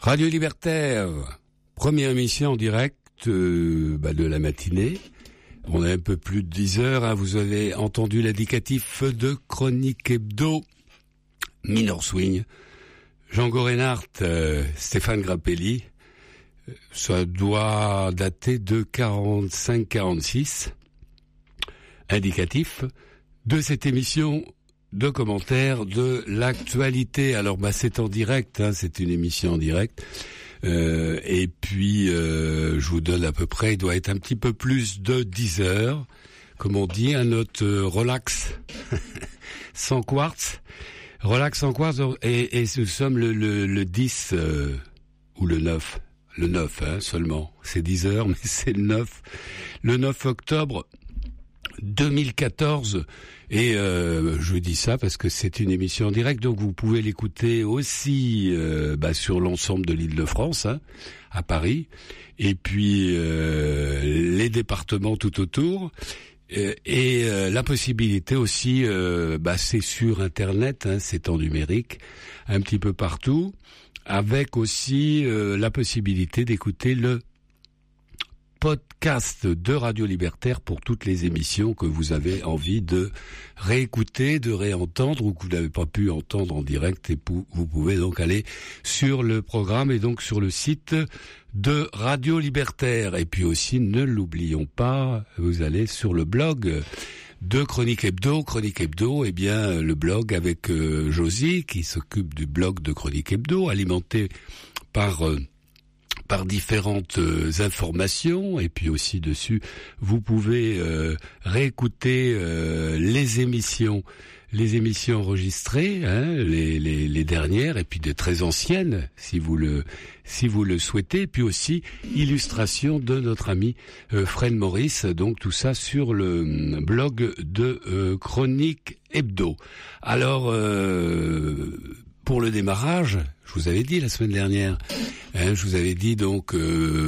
Radio Libertaire, première émission en direct de la matinée. On a un peu plus de 10 heures. Hein. Vous avez entendu l'indicatif de Chronique Hebdo, Minor Swing, Jean Gorenhardt, Stéphane Grappelli. Ça doit dater de 45-46. Indicatif de cette émission de commentaires de l'actualité. Alors c'est en direct, hein, c'est une émission en direct. Et puis je vous donne à peu près, il doit être un petit peu plus de 10 heures, comme on dit, un note relax, sans quartz, relax sans quartz, et nous sommes le 10 ou le 9, hein, seulement, c'est 10 heures, mais c'est le 9 octobre 2014, et je dis ça parce que c'est une émission en direct, donc vous pouvez l'écouter aussi sur l'ensemble de l'Île-de-France, hein, à Paris, et puis les départements tout autour, et la possibilité aussi, c'est sur Internet, hein, c'est en numérique, un petit peu partout, avec aussi la possibilité d'écouter le podcast de Radio Libertaire pour toutes les émissions que vous avez envie de réécouter, de réentendre ou que vous n'avez pas pu entendre en direct, et vous pouvez donc aller sur le programme et donc sur le site de Radio Libertaire. Et puis aussi, ne l'oublions pas, vous allez sur le blog de Chronique Hebdo, eh bien le blog avec Josie qui s'occupe du blog de Chronique Hebdo, alimenté par différentes informations, et puis aussi dessus vous pouvez réécouter les émissions enregistrées, hein, les dernières, et puis des très anciennes si vous le souhaitez, et puis aussi illustration de notre ami Fred Maurice, donc tout ça sur le blog de Chronique Hebdo. Alors pour le démarrage, je vous avais dit la semaine dernière, je vous avais dit donc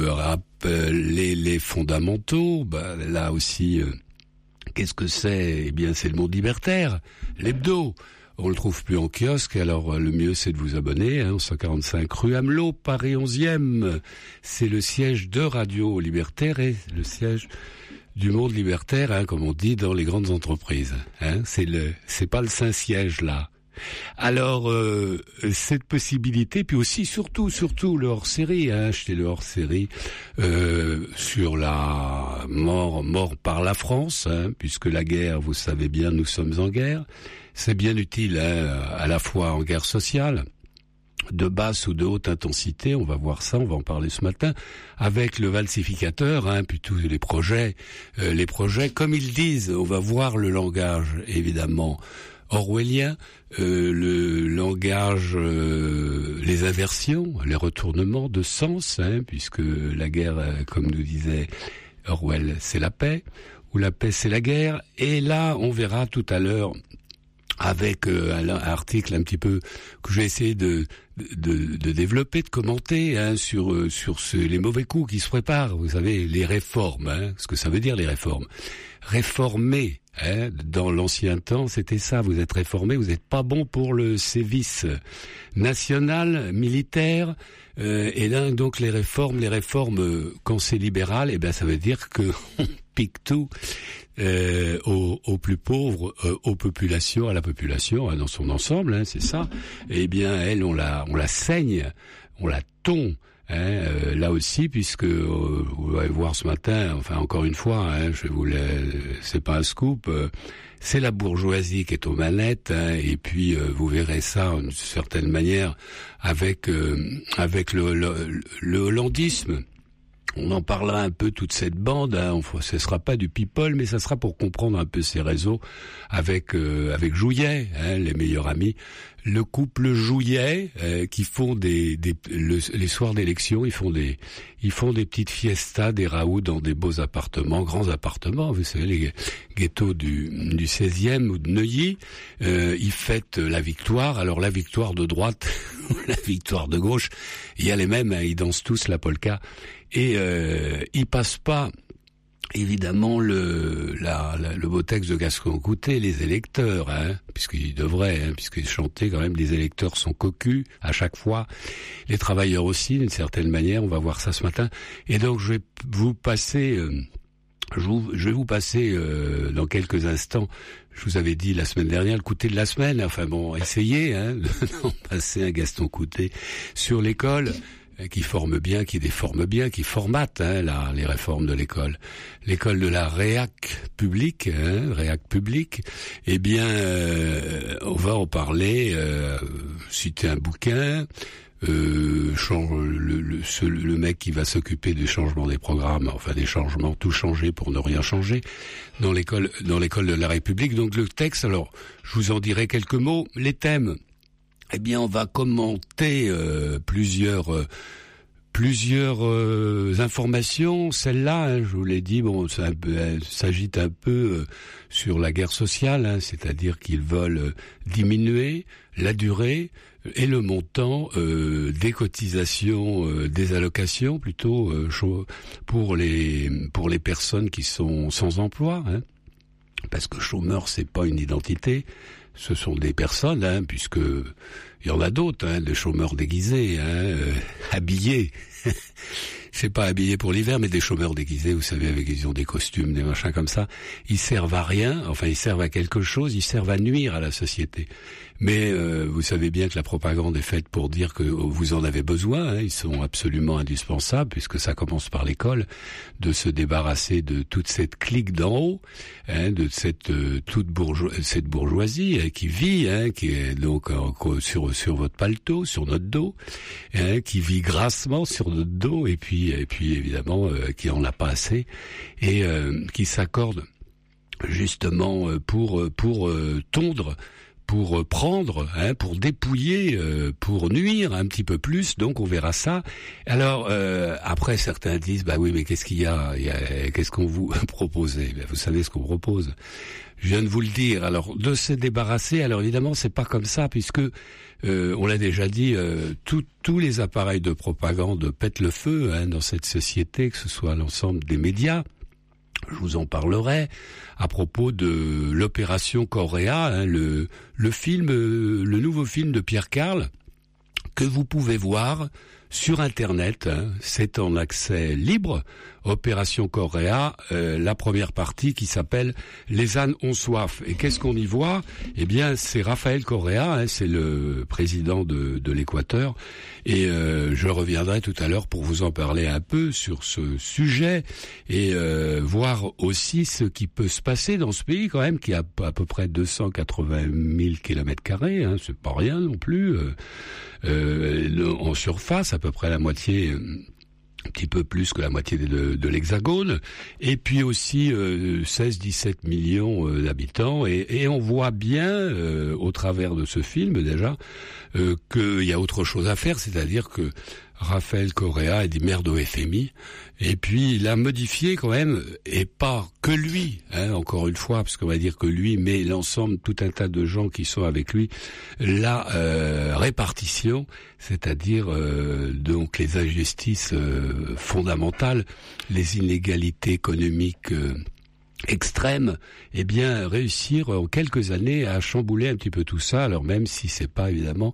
les fondamentaux. Là aussi, qu'est-ce que c'est ? Eh bien, c'est le monde libertaire, l'hebdo. On le trouve plus en kiosque, alors le mieux c'est de vous abonner. 145 rue Amelot, Paris 11e. C'est le siège de Radio Libertaire et le siège du monde libertaire, hein, comme on dit dans les grandes entreprises. Hein, c'est pas le Saint-Siège là. Alors cette possibilité, puis aussi surtout le hors-série, hein, acheter le hors-série sur la mort par la France, hein, puisque la guerre, vous savez bien, nous sommes en guerre. C'est bien utile, hein, à la fois en guerre sociale, de basse ou de haute intensité, on va voir ça, on va en parler ce matin, avec le falsificateur, hein, puis tous les projets, comme ils disent, on va voir le langage, évidemment, orwellien, le langage, les inversions, les retournements de sens, hein, puisque la guerre, comme nous disait Orwell, c'est la paix, ou la paix c'est la guerre, et là on verra tout à l'heure avec un article un petit peu que j'ai essayé de développer, de commenter, hein, sur les mauvais coups qui se préparent. Vous savez, les réformes, hein, ce que ça veut dire les réformes. Réformer, hein, dans l'ancien temps, c'était ça. Vous êtes réformé, vous n'êtes pas bon pour le service national, militaire. Et là, donc les réformes, quand c'est libéral, eh ben ça veut dire que on pique tout. Aux plus pauvres, aux populations, à la population, hein, dans son ensemble, hein, c'est ça. Eh bien, elle, on la saigne, on la tond, hein, là aussi, puisque vous allez voir ce matin, enfin encore une fois, hein, c'est pas un scoop, c'est la bourgeoisie qui est aux manettes, hein, et puis vous verrez ça d'une certaine manière avec le hollandisme. On en parlera un peu, toute cette bande, hein. Ce sera pas du people, mais ça sera pour comprendre un peu ces réseaux avec Jouyet, hein, les meilleurs amis, le couple Jouyet, qui font les soirs d'élection, ils font des petites fiestas, des raouts dans des beaux appartements, grands appartements, vous savez, les ghettos du 16e ou de Neuilly. Ils fêtent la victoire, alors la victoire de droite, la victoire de gauche, il y a les mêmes, hein, ils dansent tous la polka. Et ils passent pas évidemment le beau texte de Gaston Coutet, les électeurs, puisqu'il devrait, puisqu'il chantait quand même, les électeurs sont cocus à chaque fois, les travailleurs aussi d'une certaine manière, on va voir ça ce matin. Et donc je vais vous passer dans quelques instants. Je vous avais dit la semaine dernière le Coutet de la semaine. Enfin bon, essayez d'en passer un Gaston Coutet sur l'école qui forme bien, qui déforme bien, qui formate les réformes de l'école. L'école de la réac publique, eh bien, on va en parler, citer un bouquin, le mec qui va s'occuper du changement des programmes, enfin des changements, tout changer pour ne rien changer dans l'école de la République. Donc le texte, alors je vous en dirai quelques mots. Les thèmes, eh bien on va commenter plusieurs informations. Celle-là, je vous l'ai dit, elle s'agite un peu sur la guerre sociale, c'est-à-dire qu'ils veulent diminuer la durée et le montant des cotisations, des allocations plutôt pour les personnes qui sont sans emploi, parce que chômeur c'est pas une identité, ce sont des personnes, puisque il y en a d'autres, des chômeurs déguisés, habillés. C'est pas habillés pour l'hiver, mais des chômeurs déguisés, vous savez, ils ont des costumes, des machins comme ça. Ils servent à rien, enfin ils servent à quelque chose, ils servent à nuire à la société. Mais vous savez bien que la propagande est faite pour dire que vous en avez besoin, ils sont absolument indispensables, puisque ça commence par l'école, de se débarrasser de toute cette clique d'en haut, de cette cette bourgeoisie qui vit, qui est donc sur votre paletot, sur notre dos, qui vit grassement sur notre dos, et puis évidemment qui en a pas assez, et qui s'accorde justement pour tondre, pour prendre, pour dépouiller, pour nuire un petit peu plus. Donc on verra ça. Alors après certains disent oui, mais qu'est-ce qu'il y a, qu'est-ce qu'on vous propose? Vous savez ce qu'on propose. Je viens de vous le dire. Alors de se débarrasser, alors évidemment c'est pas comme ça, puisque on l'a déjà dit, tous les appareils de propagande pètent le feu dans cette société, que ce soit l'ensemble des médias. Je vous en parlerai à propos de l'opération Correa, le nouveau film de Pierre Carl, que vous pouvez voir sur Internet, c'est en accès libre. Opération Correa, la première partie qui s'appelle Les ânes ont soif. Et qu'est-ce qu'on y voit? Eh bien, c'est Rafael Correa, c'est le président de l'Équateur. Et je reviendrai tout à l'heure pour vous en parler un peu sur ce sujet et voir aussi ce qui peut se passer dans ce pays quand même, qui a à peu près 280 000 km², c'est pas rien non plus. En surface, à peu près la moitié, un petit peu plus que la moitié de l'Hexagone, et puis aussi 16-17 millions d'habitants, et on voit bien au travers de ce film déjà qu'il y a autre chose à faire, c'est-à-dire que Rafael Correa est dit merde au FMI, et puis il a modifié quand même, et pas que lui, encore une fois, parce qu'on va dire que lui, mais l'ensemble, tout un tas de gens qui sont avec lui, la répartition, c'est-à-dire donc les injustices fondamentales, les inégalités économiques extrême, eh bien réussir en quelques années à chambouler un petit peu tout ça, alors même si c'est pas évidemment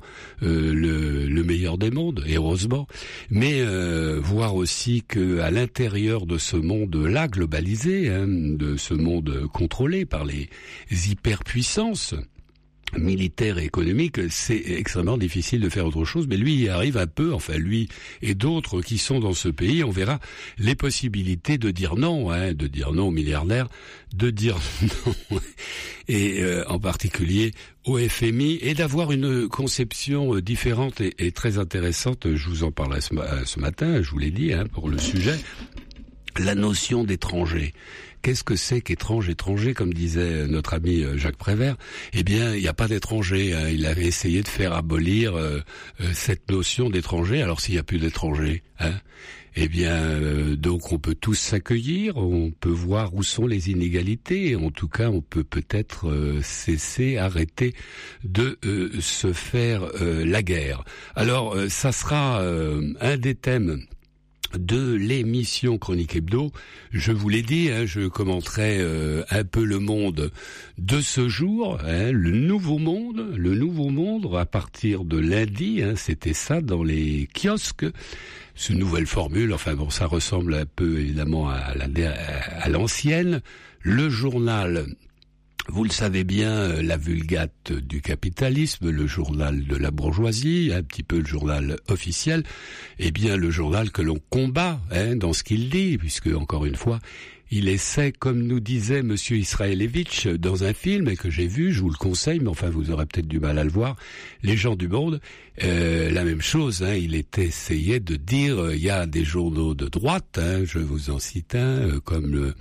le meilleur des mondes, heureusement, mais voir aussi que à l'intérieur de ce monde-là globalisé, de ce monde contrôlé par les hyperpuissances militaire et économique, c'est extrêmement difficile de faire autre chose, mais lui y arrive un peu, enfin lui et d'autres qui sont dans ce pays, on verra les possibilités de dire non, de dire non aux milliardaires, de dire non, et en particulier au FMI, et d'avoir une conception différente et très intéressante. Je vous en parlais ce matin, je vous l'ai dit, pour le sujet, la notion d'étranger. Qu'est-ce que c'est qu'étranger, comme disait notre ami Jacques Prévert? Eh bien, il n'y a pas d'étranger. Il avait essayé de faire abolir cette notion d'étranger. Alors, s'il n'y a plus d'étrangers, eh bien, donc on peut tous s'accueillir, on peut voir où sont les inégalités, et en tout cas, on peut peut-être arrêter de se faire la guerre. Alors, ça sera un des thèmes de l'émission Chronique Hebdo. Je vous l'ai dit, je commenterai un peu le monde de ce jour, le nouveau monde à partir de lundi, c'était ça dans les kiosques. C'est une nouvelle formule, enfin bon, ça ressemble un peu évidemment à l'ancienne. Le journal, vous le savez bien, la Vulgate du capitalisme, le journal de la bourgeoisie, un petit peu le journal officiel, et bien le journal que l'on combat dans ce qu'il dit, puisque encore une fois, il essaie, comme nous disait Monsieur Israelevitch dans un film et que j'ai vu, je vous le conseille, mais enfin vous aurez peut-être du mal à le voir, Les gens du monde, la même chose, il était essayé de dire, il y a des journaux de droite, je vous en cite un, comme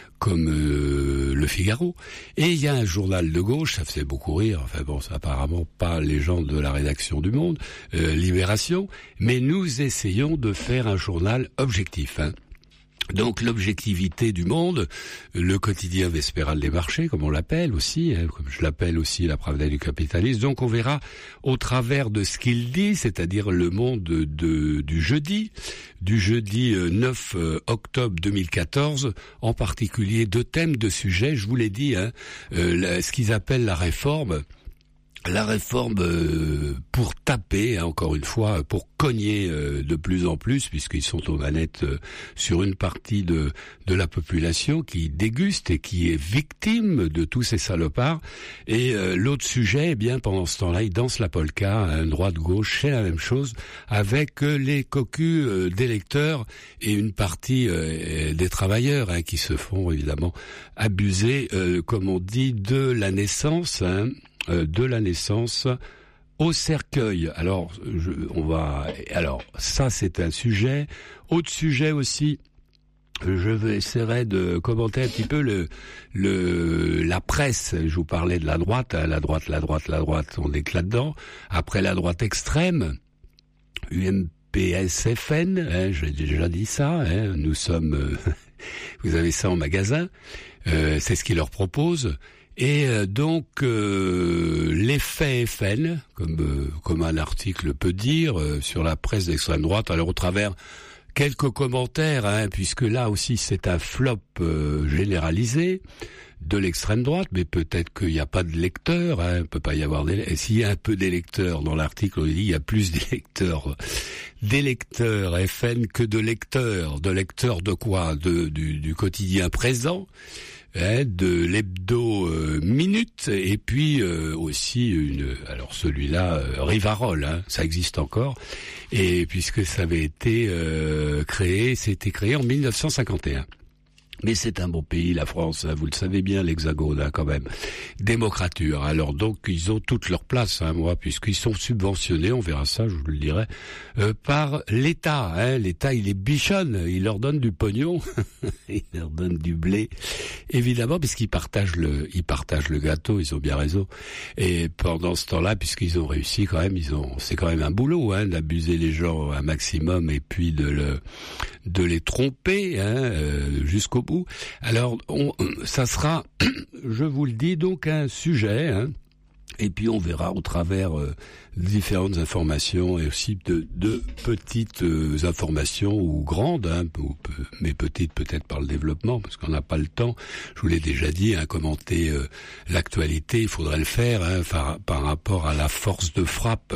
le Figaro, et il y a un journal de gauche, ça faisait beaucoup rire, enfin bon, c'est apparemment pas les gens de la rédaction du Monde, Libération, mais nous essayons de faire un journal objectif, Donc l'objectivité du monde, le quotidien vespéral des marchés, comme on l'appelle aussi, comme je l'appelle aussi la Pravda du capitalisme. Donc on verra au travers de ce qu'il dit, c'est-à-dire le monde du jeudi 9 octobre 2014, en particulier 2 thèmes, 2 sujets, je vous l'ai dit, ce qu'ils appellent la réforme pour taper, encore une fois, pour cogner de plus en plus, puisqu'ils sont aux manettes sur une partie de la population qui déguste et qui est victime de tous ces salopards. Et l'autre sujet, pendant ce temps-là, ils dansent la polka, droite-gauche, c'est la même chose, avec les cocus d'électeurs et une partie des travailleurs qui se font évidemment abuser, comme on dit, de la naissance au cercueil. Alors ça c'est un sujet. Autre sujet aussi, essaierai de commenter un petit peu la presse. Je vous parlais de la droite, la droite, on éclate dedans. Après la droite extrême, UMPSFN, j'ai déjà dit ça, nous sommes, vous avez ça en magasin, c'est ce qu'ils leur proposent. Et donc l'effet FN, comme un article peut dire, sur la presse d'extrême droite, alors au travers quelques commentaires, puisque là aussi c'est un flop généralisé de l'extrême droite, mais peut-être qu'il n'y a pas de lecteurs, il peut pas y avoir et s'il y a un peu d'électeurs dans l'article, on dit il y a plus d'électeurs FN que de lecteurs de quoi, du quotidien présent, de l'hebdo minute, et puis aussi alors celui-là Rivarol, ça existe encore, et puisque ça avait été c'était créé en 1951. Mais c'est un bon pays, la France, vous le savez bien, l'Hexagone, quand même. Démocrature. Alors donc, ils ont toute leur place, puisqu'ils sont subventionnés, on verra ça, je vous le dirai, par l'État. L'État, il les bichonne, il leur donne du pognon, il leur donne du blé, évidemment, puisqu'ils partagent le gâteau, ils ont bien raison. Et pendant ce temps-là, puisqu'ils ont réussi quand même, c'est quand même un boulot, d'abuser les gens un maximum et puis de les tromper, jusqu'au bout. Alors, ça sera, je vous le dis, donc un sujet, et puis on verra au travers différentes informations et aussi de petites informations ou grandes, mais petites peut-être par le développement, parce qu'on n'a pas le temps. Je vous l'ai déjà dit, commenter l'actualité, il faudrait le faire par rapport à la force de frappe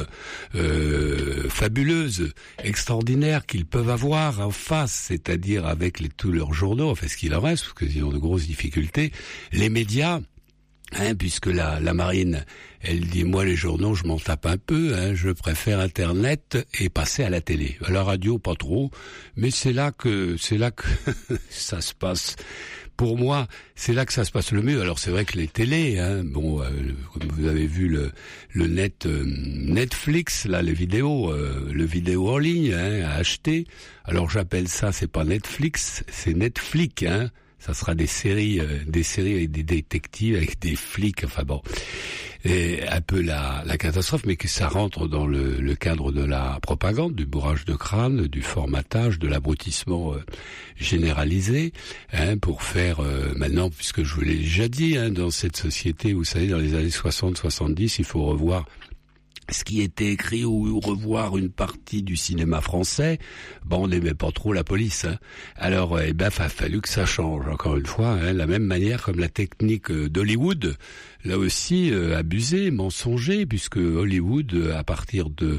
fabuleuse, extraordinaire qu'ils peuvent avoir en face, c'est-à-dire avec tous leurs journaux, enfin ce qu'il en reste, parce qu'ils ont de grosses difficultés, les médias. Puisque la marine, elle dit, moi les journaux, je m'en tape un peu, je préfère Internet et passer à la télé. À la radio, pas trop, mais c'est là que ça se passe. Pour moi, c'est là que ça se passe le mieux. Alors c'est vrai que les télés, comme vous avez vu le Netflix, là, le vidéo en ligne, à acheter. Alors j'appelle ça, c'est pas Netflix, c'est Netflix, Ça sera des séries avec des détectives, avec des flics, enfin bon, et un peu la catastrophe, mais que ça rentre dans le cadre de la propagande, du bourrage de crâne, du formatage, de l'abrutissement généralisé, pour faire maintenant, puisque je vous l'ai déjà dit, dans cette société, vous savez, dans les années 60-70, il faut revoir ce qui était écrit ou revoir une partie du cinéma français, on n'aimait pas trop la police. Hein. Alors, il a fallu que ça change, encore une fois, hein, la même manière comme la technique d'Hollywood, là aussi abusée, mensongée, puisque Hollywood, à partir de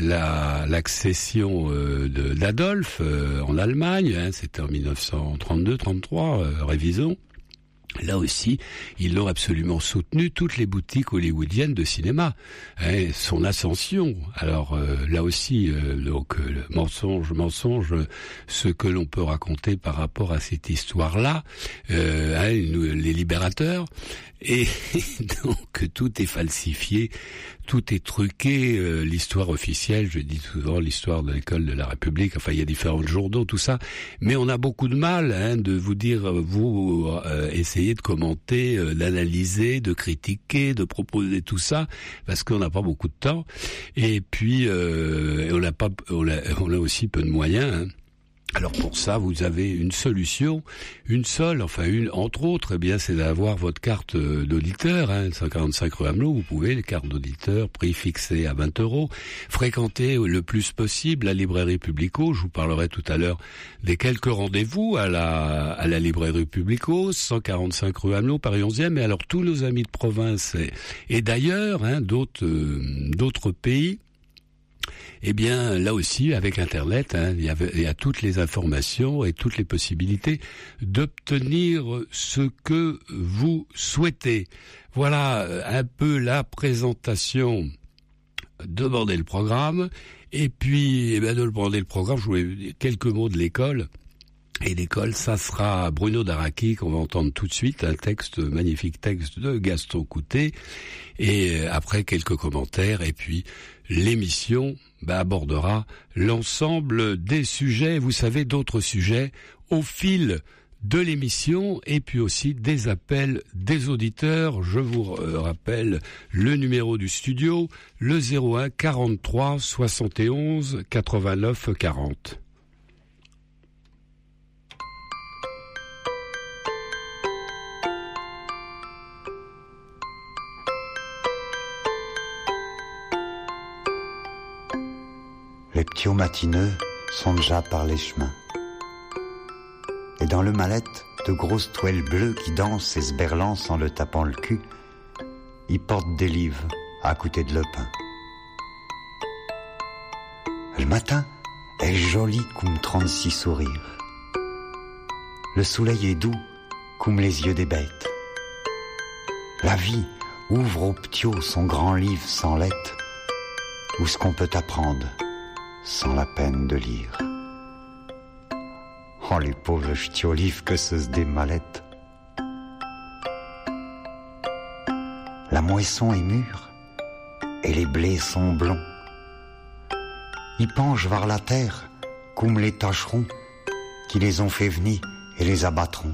l'accession d'Adolphe en Allemagne, hein, c'était en 1932-33, révisons. Là aussi, ils l'ont absolument soutenu, toutes les boutiques hollywoodiennes de cinéma, hein, son ascension. Alors là aussi, mensonge, ce que l'on peut raconter par rapport à cette histoire-là, les libérateurs, et donc tout est falsifié, tout est truqué, l'histoire officielle, je dis souvent l'histoire de l'école de la République, enfin il y a différents journaux, tout ça, mais on a beaucoup de mal de vous dire, vous essayez de commenter, d'analyser, de critiquer, de proposer tout ça, parce qu'on n'a pas beaucoup de temps, et puis on a aussi peu de moyens, hein. Alors pour ça, vous avez une solution, une seule, entre autres, c'est d'avoir votre carte d'auditeur, 145 rue Amelot, vous pouvez, les cartes d'auditeur, prix fixé à 20 €, fréquenter le plus possible la librairie Publico, je vous parlerai tout à l'heure des quelques rendez-vous à la librairie Publico, 145 rue Amelot, Paris 11e, et alors tous nos amis de province et d'ailleurs, d'autres pays, là aussi, avec Internet, il y a toutes les informations et toutes les possibilités d'obtenir ce que vous souhaitez. Voilà un peu la présentation de Bordel le programme. Et puis, de Bordel le programme, je voulais dire quelques mots de l'école. Et l'école, ça sera Bruno Daraki qu'on va entendre tout de suite, un magnifique texte de Gaston Coutet. Et après, quelques commentaires. Et puis, l'émission abordera l'ensemble des sujets, vous savez, d'autres sujets au fil de l'émission et puis aussi des appels des auditeurs. Je vous rappelle le numéro du studio, le 01 43 71 89 40. Les ptios matineux sont déjà par les chemins. Et dans le mallette, de grosses toiles bleues qui dansent et se berlancent en le tapant le cul, ils portent des livres à côté de le pain. Le matin est joli comme 36 sourires. Le soleil est doux comme les yeux des bêtes. La vie ouvre aux ptios son grand livre sans lettres, où ce qu'on peut apprendre sans la peine de lire. Oh, les pauvres ch'tiolifs que ce des mallettes. La moisson est mûre et les blés sont blonds. Ils penchent vers la terre comme les tâcherons qui les ont fait venir et les abattront.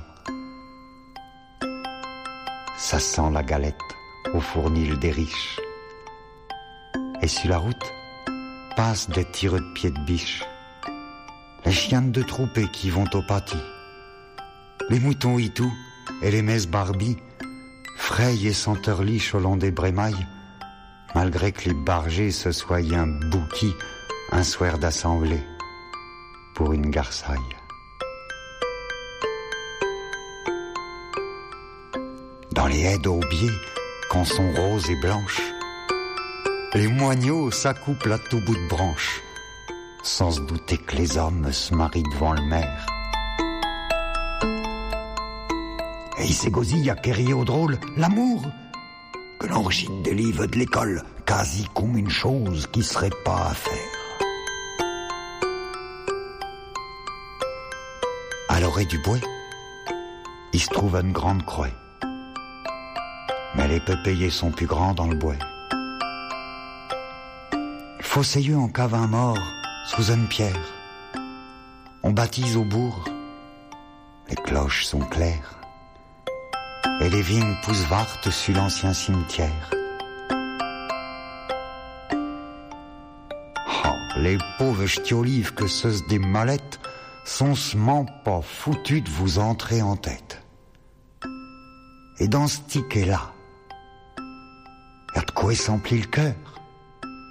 Ça sent la galette au fournil des riches. Et sur la route passent des tireux de pieds de biche, les chiens de troupée qui vont au pâtis, les moutons hitous et les messes barbies, frayent et senterlichent au long des brémailles, malgré que les bargés se soient un bouquis un soir d'assemblée pour une garçaille. Dans les haies d'aubier, quand sont roses et blanches, les moineaux s'accouplent à tout bout de branche, sans se douter que les hommes se marient devant le maire. Et il s'égosille à quérir au drôle l'amour, que l'on rechite des livres de l'école, quasi comme une chose qui serait pas à faire. À l'orée du bois, il se trouve une grande croix, mais les peupliers sont plus grands dans le bois. Fosséeux en cave un mort sous une pierre. On baptise au bourg. Les cloches sont claires. Et les vignes poussent vartes sur l'ancien cimetière. Oh, les pauvres ch'tiolives que ceux des mallettes sont sement pas foutus de vous entrer en tête. Et dans ce ticket-là, y a de quoi s'emplir le cœur.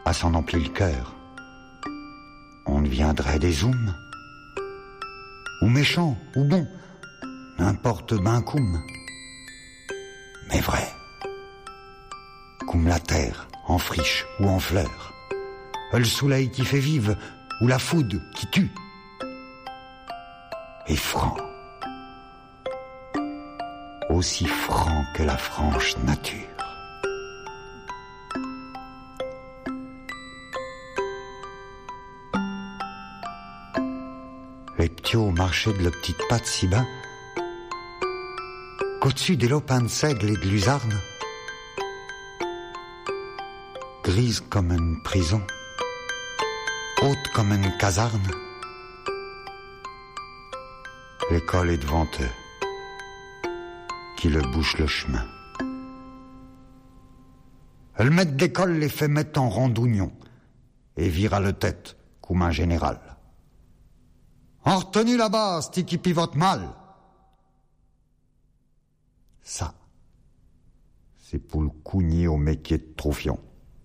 à s'en emplir le cœur. On deviendrait des zooms, ou méchants, ou bons, n'importe ben coum. Mais vrai, comme la terre, en friche ou en fleur, le soleil qui fait vivre, ou la foudre qui tue. Et franc, aussi franc que la franche nature. Les ptios marchaient de la petite patte si bas qu'au-dessus des lopins de seigle et de luzarne, grise comme une prison, haute comme une caserne, l'école est devant eux, qui le bouche le chemin. Le maître d'école les fait mettre en randouignon et vire à la tête comme un général. En retenue la base, t'y qui pivote mal. Ça, c'est pour le cougner au métier de troufion.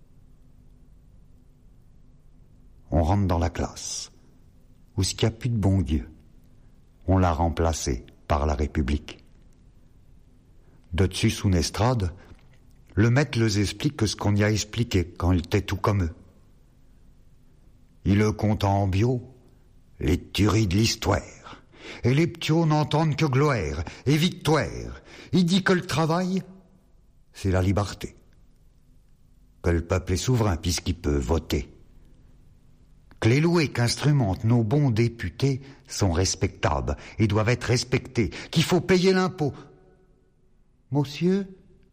On rentre dans la classe, où ce qu'il n'y a plus de bon Dieu, on l'a remplacé par la République. De dessus sous une estrade, le maître les explique que ce qu'on y a expliqué quand il était tout comme eux. Il le compte en bio, les tueries de l'histoire, et les ptios n'entendent que gloire et victoire. Il dit que le travail, c'est la liberté, que le peuple est souverain puisqu'il peut voter, que les loués qu'instrumentent nos bons députés sont respectables et doivent être respectés, qu'il faut payer l'impôt. Monsieur,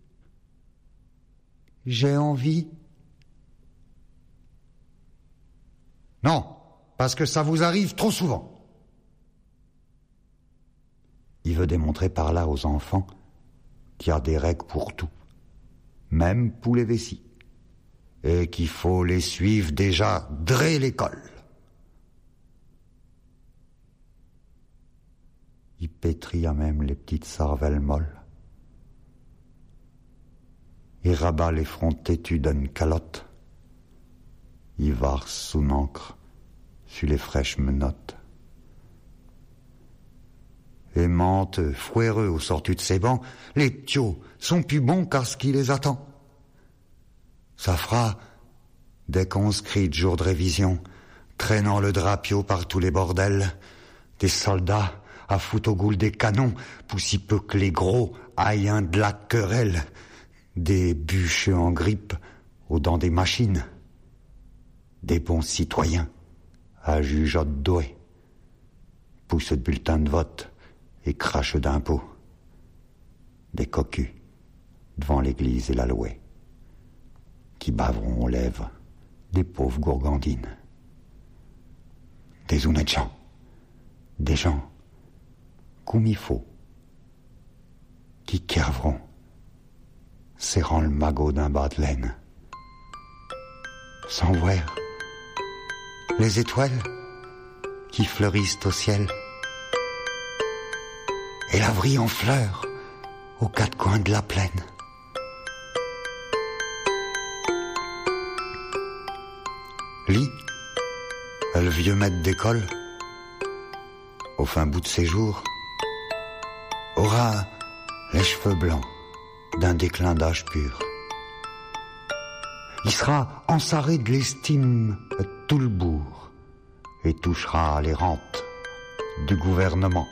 j'ai envie. Non, parce que ça vous arrive trop souvent. Il veut démontrer par là aux enfants qu'il y a des règles pour tout, même pour les vessies, et qu'il faut les suivre déjà dès l'école. Il pétrit à même les petites cervelles molles. Il rabat les fronts têtus d'une calotte. Il varse sous l'encre sur les fraîches menottes. Aimante, fouéreux au sortu de ses bancs, les ptios sont plus bons qu'à ce qui les attend. Ça fera, dès qu'on se crie de jour de révision, traînant le drapio par tous les bordels, des soldats à foutre au goule des canons, pour si peu que les gros aillent un de la querelle, des bûcheux en grippe aux dents des machines, des bons citoyens à jugeote doué, poussent de bulletins de vote et crachent d'impôts, des cocus devant l'église et la louée, qui baveront aux lèvres des pauvres gourgandines, des honnêtes gens, des gens comme il faut, qui kerveront, serrant le magot d'un bas de laine, sans voir les étoiles qui fleurissent au ciel, et la vrille en fleurs aux quatre coins de la plaine. Lit, le vieux maître d'école, au fin bout de ses jours, aura les cheveux blancs d'un déclin d'âge pur. Il sera ensarré de l'estime de tout le bourg et touchera les rentes du gouvernement.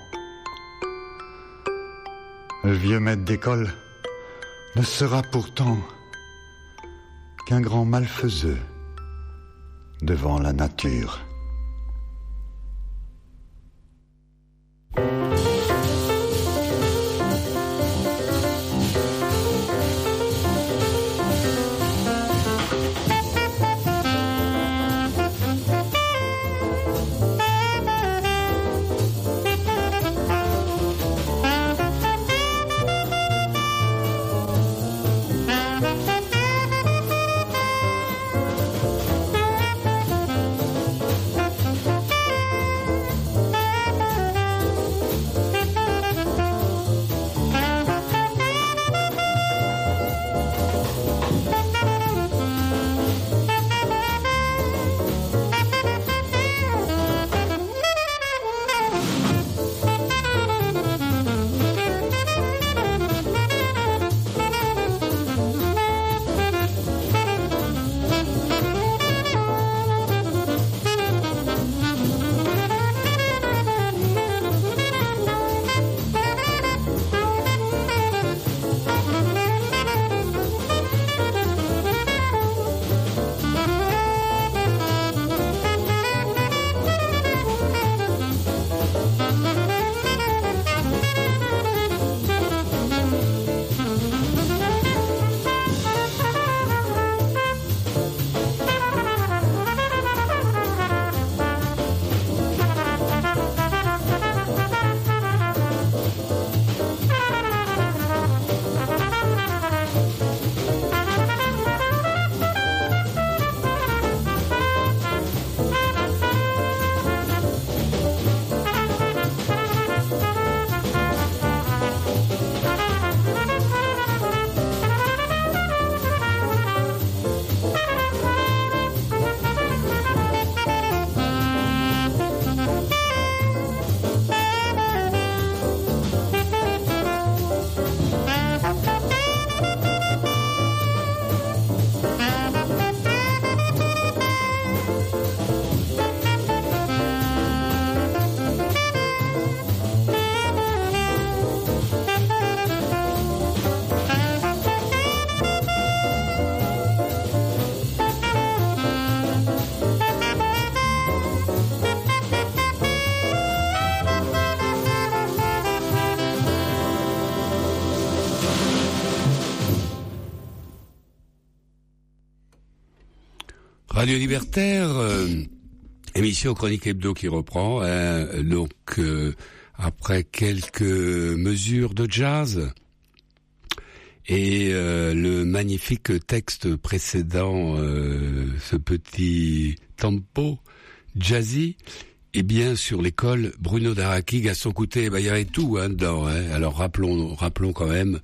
Le vieux maître d'école ne sera pourtant qu'un grand malfaiseux devant la nature. Radio Libertaire, émission Chronique Hebdo qui reprend, donc après quelques mesures de jazz et le magnifique texte précédent, ce petit tempo jazzy, et bien sur l'école Bruno Daraki, Gaston Coutet, il y avait tout dedans. Alors rappelons quand même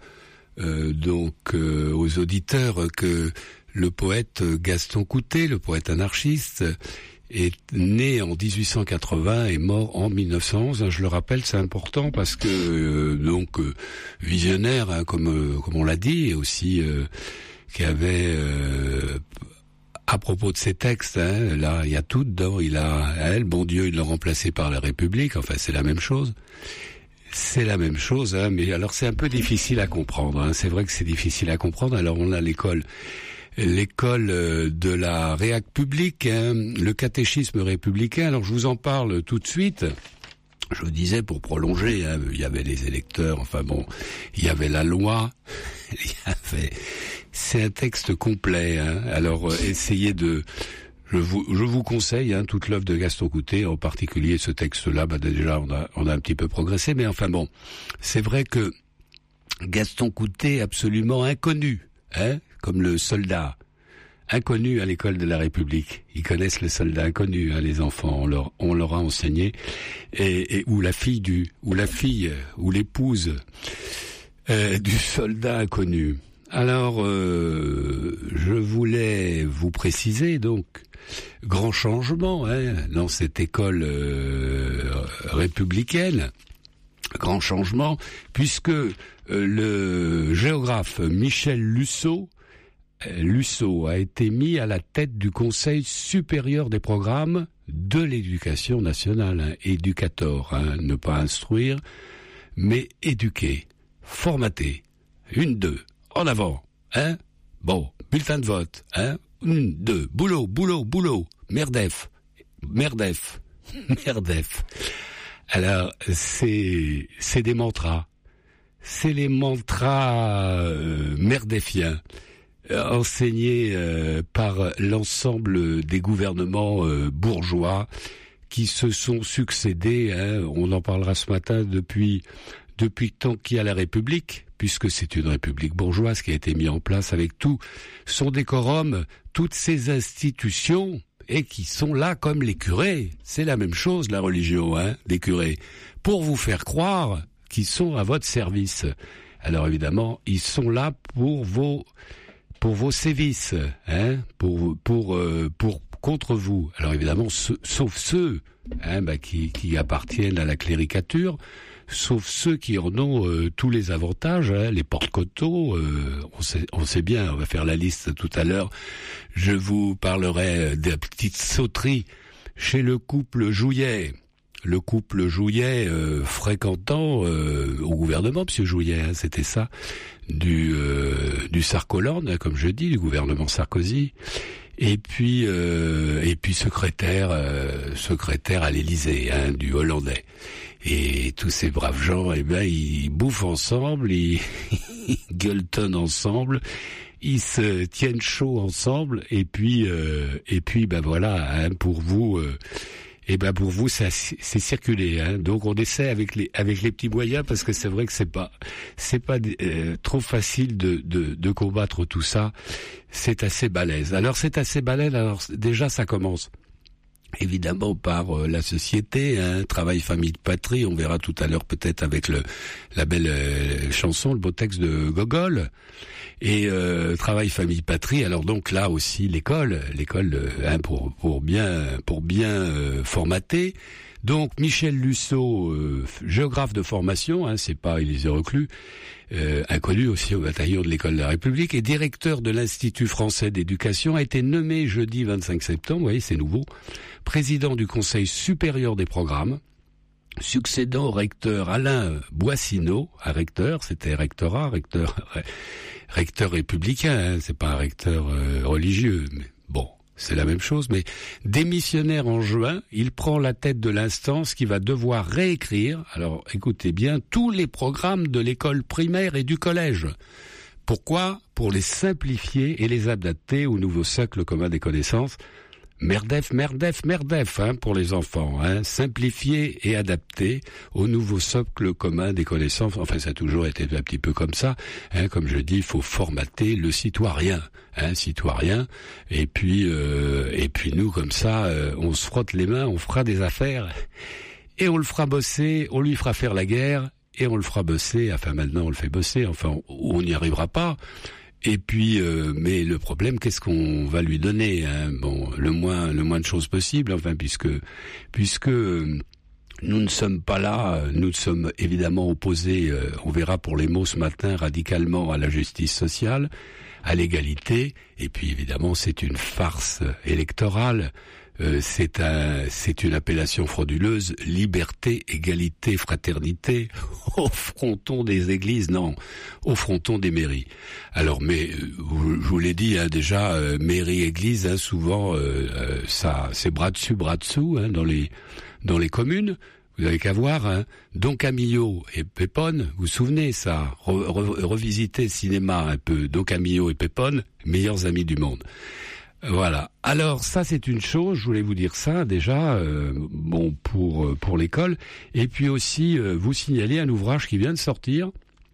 aux auditeurs que le poète Gaston Coutet, le poète anarchiste, est né en 1880 et mort en 1911. Je le rappelle, c'est important parce que visionnaire, comme on l'a dit, et aussi qui avait à propos de ses textes, là il y a tout dedans. Il a, le bon Dieu, il l'a remplacé par la République. Enfin, c'est la même chose. C'est la même chose, mais alors c'est un peu difficile à comprendre. C'est vrai que c'est difficile à comprendre. Alors on a l'école de la réac publique, le catéchisme républicain. Alors je vous en parle tout de suite. Je vous disais, pour prolonger, il y avait les électeurs, il y avait la loi, c'est un texte complet. Alors essayez je vous conseille toute l'œuvre de Gaston Coutet, en particulier ce texte-là. Déjà on a un petit peu progressé, mais c'est vrai que Gaston Coutet absolument inconnu, comme le soldat inconnu à l'école de la République. Ils connaissent le soldat inconnu, les enfants. On leur a enseigné, ou l'épouse du soldat inconnu. Alors, je voulais vous préciser donc grand changement dans cette école républicaine. Grand changement, puisque le géographe Michel Lussot a été mis à la tête du Conseil supérieur des programmes de l'éducation nationale. Éducateur, ne pas instruire, mais éduquer, formater. 1, 2, en avant, Bon, bulletin de vote, 1, 2, boulot, merdef. Alors, c'est des mantras. C'est les mantras merdefiens, enseignés par l'ensemble des gouvernements bourgeois qui se sont succédés. On en parlera ce matin depuis tant qu'il y a la République, puisque c'est une République bourgeoise qui a été mise en place avec tout son décorum, toutes ces institutions, et qui sont là comme les curés. C'est la même chose, la religion, des curés, pour vous faire croire qu'ils sont à votre service. Alors évidemment, ils sont là pour vos sévices, contre vous. Alors évidemment, sauf ceux qui appartiennent à la cléricature, sauf ceux qui en ont tous les avantages, les porte-coteaux. On sait bien, on va faire la liste tout à l'heure. Je vous parlerai des petites sauteries chez le couple Jouyet. Le couple Jouyet fréquentant au gouvernement, Monsieur Jouyet, c'était ça, du Sarko-Hollande, comme je dis, du gouvernement Sarkozy. Et puis secrétaire à l'Élysée, du Hollandais. Et tous ces braves gens, ils bouffent ensemble, ils gueuletonnent ensemble, ils se tiennent chaud ensemble, et puis voilà, pour vous, pour vous, c'est circulé, Donc on essaie avec les petits moyens, parce que c'est vrai que c'est pas trop facile de combattre tout ça. C'est assez balèze. Alors c'est assez balèze. Alors déjà ça commence évidemment par la société, travail, famille, patrie. On verra tout à l'heure peut-être avec la belle chanson, le beau texte de Gogol. Et travail, famille, patrie. Alors donc là aussi l'école, pour bien formater. Donc Michel Lussot, géographe de formation, c'est pas Élisée Reclus, inconnu aussi au bataillon de l'école de la République, et directeur de l'Institut français d'éducation, a été nommé jeudi 25 septembre, vous voyez, c'est nouveau, président du Conseil supérieur des programmes, succédant au recteur Alain Boissineau, c'était recteur républicain, c'est pas un recteur religieux, mais bon. C'est la même chose, mais démissionnaire en juin, il prend la tête de l'instance qui va devoir réécrire, alors écoutez bien, tous les programmes de l'école primaire et du collège. Pourquoi ? Pour les simplifier et les adapter au nouveau socle commun des connaissances. merdef, pour les enfants, simplifié et adapté au nouveau socle commun des connaissances. Enfin, ça a toujours été un petit peu comme ça, comme je dis, il faut formater le citoyen, et puis nous, comme ça, on se frotte les mains, on fera des affaires, et on le fera bosser, on lui fera faire la guerre, et on le fera bosser, enfin maintenant on le fait bosser, enfin on n'y arrivera pas. Et puis, mais le problème, qu'est-ce qu'on va lui donner, Bon, le moins de choses possible, enfin, puisque nous ne sommes pas là, nous sommes évidemment opposés, on verra pour les mots ce matin, radicalement à la justice sociale, à l'égalité, et puis évidemment c'est une farce électorale. C'est une appellation frauduleuse, liberté, égalité, fraternité, au fronton des églises, non, au fronton des mairies. Alors, mais je vous l'ai dit déjà, mairie-église, souvent, ça, c'est bras dessus, dans les communes. Vous avez qu'à voir, Don Camillo et Pépone, vous vous souvenez ça, revisiter le cinéma un peu, Don Camillo et Pépone, meilleurs amis du monde. Voilà. Alors ça c'est une chose, je voulais vous dire ça déjà, pour l'école, et puis aussi vous signaler un ouvrage qui vient de sortir,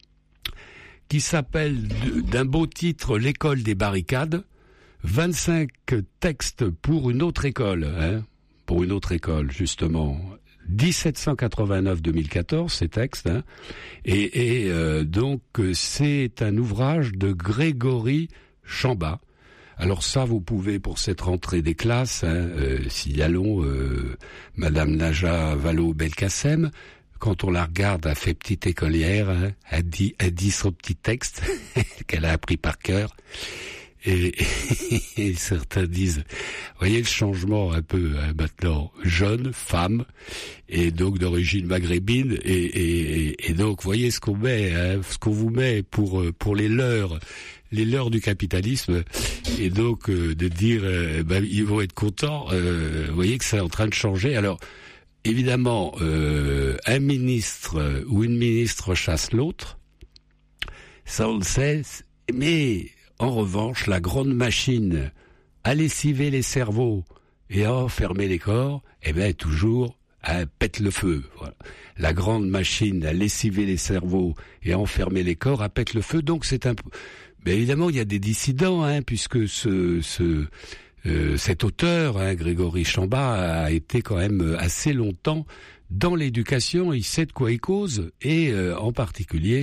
qui s'appelle d'un beau titre L'école des barricades, 25 textes pour une autre école, pour une autre école justement. 1789-2014 ces textes, et donc c'est un ouvrage de Grégory Chamba. Alors ça, vous pouvez, pour cette rentrée des classes, signalons Madame Naja Vallaud-Belkacem, quand on la regarde, elle fait petite écolière, elle dit son petit texte qu'elle a appris par cœur. Et certains disent, voyez le changement un peu maintenant, jeune, femme, et donc d'origine maghrébine, et donc voyez ce qu'on met, ce qu'on vous met pour les leurs du capitalisme, et donc de dire ils vont être contents. Vous voyez que c'est en train de changer. Alors évidemment, un ministre ou une ministre chasse l'autre, ça on le sait, mais en revanche, la grande machine à lessiver les cerveaux et à enfermer les corps, toujours pète le feu. Voilà. La grande machine à lessiver les cerveaux et à enfermer les corps, pète le feu. Donc c'est un peu... Mais évidemment, il y a des dissidents, puisque cet auteur, Grégory Chamba, a été quand même assez longtemps dans l'éducation. Il sait de quoi il cause, et en particulier,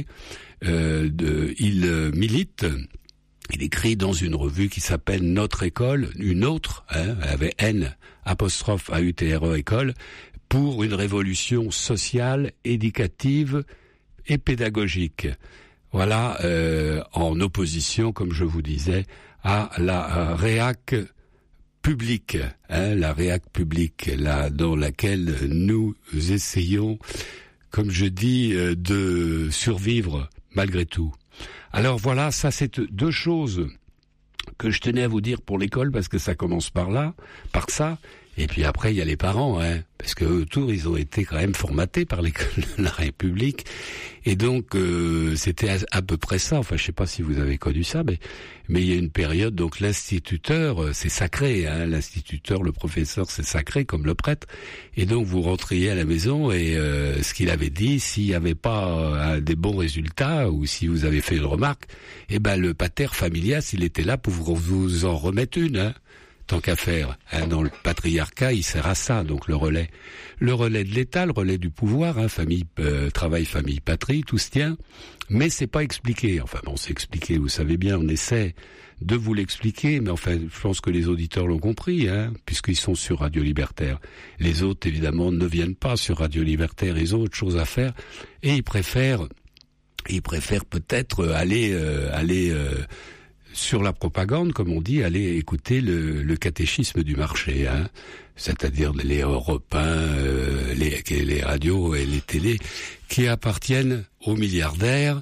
il milite. Il écrit dans une revue qui s'appelle Notre École, une autre, avec N, apostrophe A-U-T-R-E, école, pour une révolution sociale, éducative et pédagogique. Voilà, en opposition, comme je vous disais, à la réac publique, la réac publique, dans laquelle nous essayons, comme je dis, de survivre malgré tout. Alors voilà, ça c'est deux choses que je tenais à vous dire pour l'école, parce que ça commence par ça, et puis après il y a les parents, parce que autour ils ont été quand même formatés par l'école de la République, et donc c'était à peu près ça. Enfin, je sais pas si vous avez connu ça, mais il y a une période, donc l'instituteur, c'est sacré, l'instituteur, le professeur, c'est sacré comme le prêtre, et donc vous rentriez à la maison, et ce qu'il avait dit, s'il n'y avait pas des bons résultats, ou si vous avez fait une remarque, le pater familias, il était là pour vous en remettre une, tant qu'à faire. Dans le patriarcat, il sert à ça, donc le relais de l'État, le relais du pouvoir, famille, travail, famille, patrie, tout se tient, mais c'est pas expliqué. Enfin bon, c'est expliqué, vous savez bien, on essaie de vous l'expliquer, mais enfin, je pense que les auditeurs l'ont compris, puisqu'ils sont sur Radio Libertaire. Les autres, évidemment, ne viennent pas sur Radio Libertaire, ils ont autre chose à faire, et ils préfèrent peut-être aller sur la propagande, comme on dit, aller écouter le catéchisme du marché, c'est-à-dire les Europe 1, les radios et les télés qui appartiennent aux milliardaires,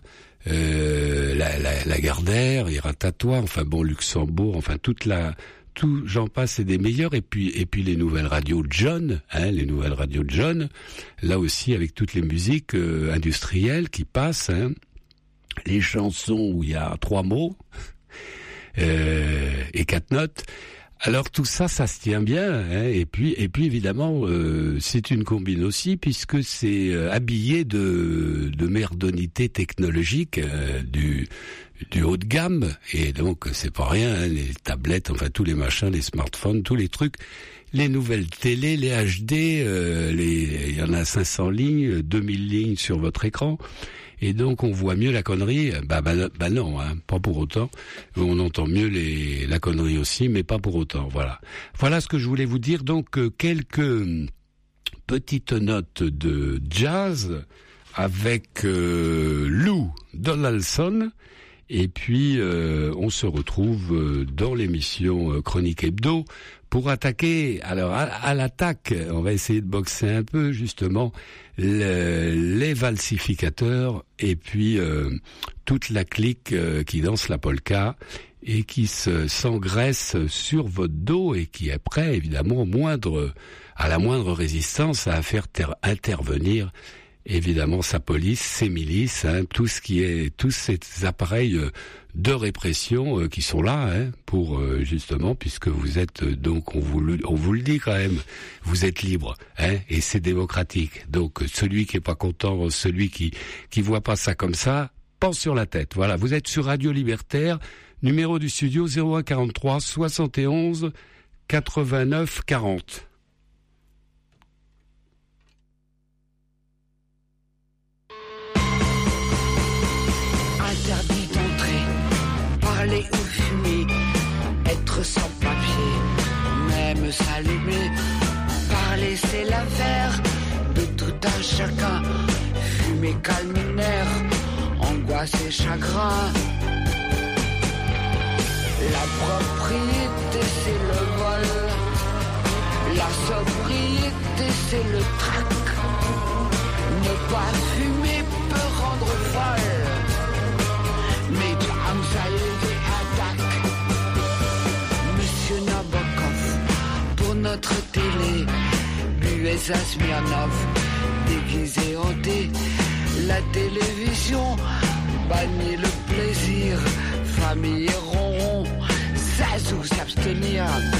la Gardère, Iratatois, Luxembourg, j'en passe, et des meilleurs, et puis les nouvelles radios John, là aussi avec toutes les musiques industrielles qui passent, les chansons où il y a 3 mots, et 4 notes. Alors tout ça, ça se tient bien, hein, et puis évidemment, c'est une combine aussi puisque c'est habillé de merdonité technologique du haut de gamme, et donc c'est pas rien, hein, les tablettes, enfin tous les machins, les smartphones, tous les trucs, les nouvelles télés, les HD, il y en a 500 lignes, 2000 lignes sur votre écran. Et donc on voit mieux la connerie, bah non, hein, pas pour autant. On entend mieux la connerie aussi, mais pas pour autant. Voilà ce que je voulais vous dire. Donc quelques petites notes de jazz avec Lou Donaldson. Et puis on se retrouve dans l'émission Chronique Hebdo pour attaquer. Alors à l'attaque, on va essayer de boxer un peu justement les falsificateurs et puis toute la clique qui danse la polka et qui s'engraisse sur votre dos et qui est prêt évidemment à la moindre résistance à faire intervenir évidemment sa police, ses milices, hein, tous ces appareils de répression qui sont là, hein, pour justement, puisque vous êtes donc, on vous le dit quand même, vous êtes libre, hein, et c'est démocratique. Donc celui qui est pas content, celui qui voit pas ça comme ça, pense sur la tête. Voilà, vous êtes sur Radio Libertaire, numéro du studio 01 43 71 89 40. Interdit d'entrer, parler ou fumer, être sans papier, même s'allumer. Parler c'est l'affaire de tout un chacun. Fumer calme les nerfs, angoisse et chagrin. La propriété c'est le vol, la sobriété c'est le trac. Ne pas fumer peut rendre folle. Major Anxiety Attack. Monsieur Nabokov, pour notre télé, Buesa Smirnov, déguisé en thé. La télévision bannit le plaisir, famille et ronron, Zazou s'abstenir.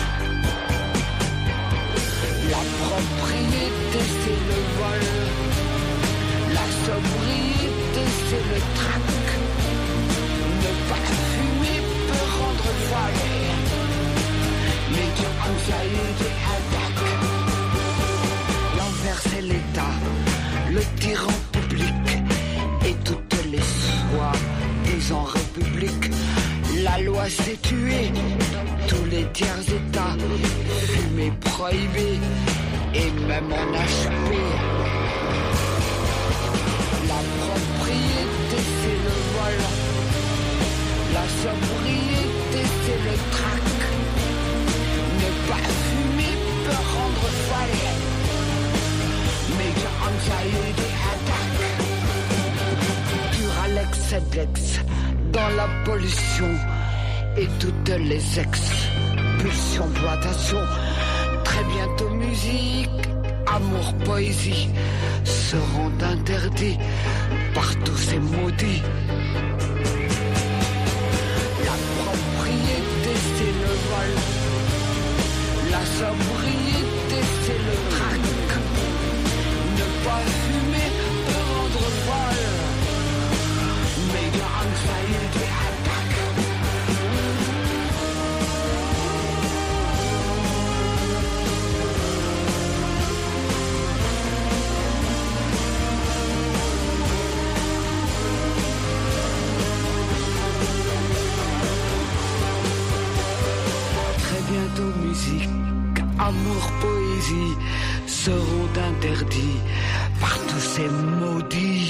La propriété c'est le vol, la sobriété c'est le trac. Ne pas fumer peut rendre folle. Major Anxiety Attack. L'envers c'est l'État, le tyran public et toutes les soi-disant républiques. La loi s'est tuée, tous les tiers États, fumer prohibé et même en HP. La propriété c'est le vol, la sobriété c'est le trac. Ne pas fumer peut rendre folle. Major Anxiety Attack. Duralex Sedlex dans la pollution et toutes les expulsions, plantations. Très bientôt musique, amour, poésie seront interdits par tous ces maudits. C'est le vol, la sobriété c'est le trac. Ne pas fumer peut rendre folle. Major Anxiety Attack. Bientôt musique, amour, poésie seront interdits par tous ces maudits.